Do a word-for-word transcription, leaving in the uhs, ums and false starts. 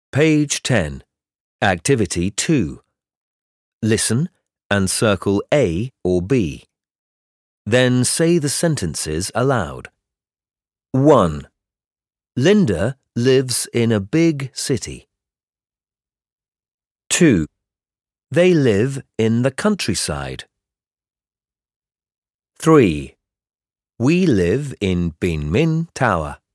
Page ten. Activity two. Listen and circle A or B. Then say the sentences aloud. one. Linda lives in a big city. two. They live in the countryside. three. We live in Bin Min Tower.